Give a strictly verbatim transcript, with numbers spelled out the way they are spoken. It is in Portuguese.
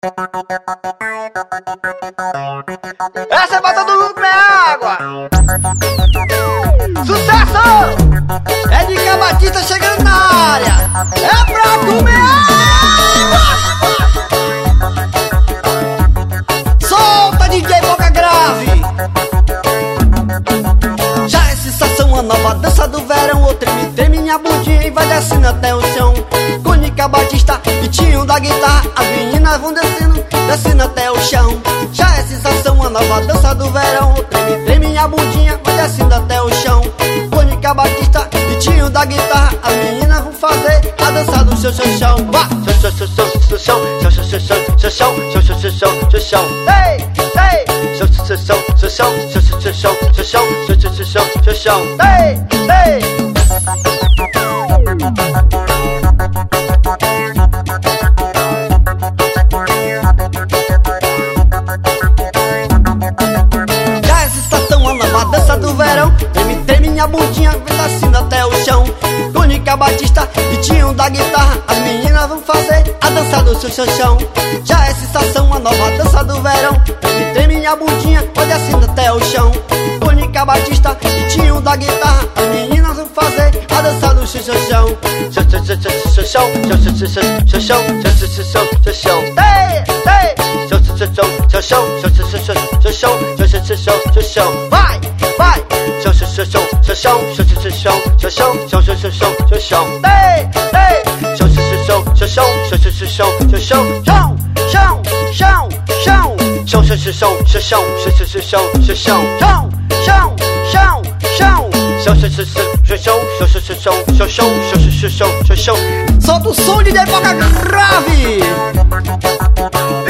Essa é bota do lucro, é água. Sucesso! É de Cabatista chegando na área. É pra comer água. Solta, D J Boca Grave. Já é sensação, a nova dança do verão. O treme, treme minha bundinha e vai descendo até o chão. Cônica Batista e Tinho da guitarra. As meninas vão descendo, descendo até o chão. Já é sensação, a nova dança do verão. O treme, treme minha bundinha vai descendo até o chão. Cônica Batista e Tinho da guitarra. As meninas vão fazer a dança do seu chão. Vá! Seu chão, seu chão, seu chão, seu chão, seu chão, seu chão, seu chão, seu chão. Ei, ei! Seu chão, seu chão, seu chão, seu chão, seu chão, seu chão, seu chão, seu chão, seu chão. Ei, ei! Já é sensação, a nova dança do verão. Treme, treme minha bundinha, vem descendo até o chão. Cônica Batista e Tinho da guitarra. As meninas vão fazer a dança do seu chão. Já é sensação, a nova dança do verão. Treme, treme minha bundinha, vai descendo até o chão. Cônica Batista e Tinho da guitarra. As meninas vão fazer a dança do seu chão. Seu chão, seu chão, seu chão, seu chão, seu chão, seu chão, seu chão, seu chão. Ei, ei! Seu chão, seu chão, seu chão, seu chão, seu chão, seu chão, seu chão, seu chão, seu chão. Vai, vai! Seu chão, seu chão, seu chão, seu chão, seu chão, seu chão, seu chão, seu chão, seu chão. Ei, ei! Seu chão, seu chão, seu chão, seu chão, seu chão, seu chão, chão, chão, chão, chão. Chão, chão, chão, chão, chão, chão, chão, chão, chão, chão, chão, chão, chão. Chão, chão, chão, chão, chão, chão, chão, chão, chão, chão, chão, chão, chão. Solta o som de D J Boca Grave.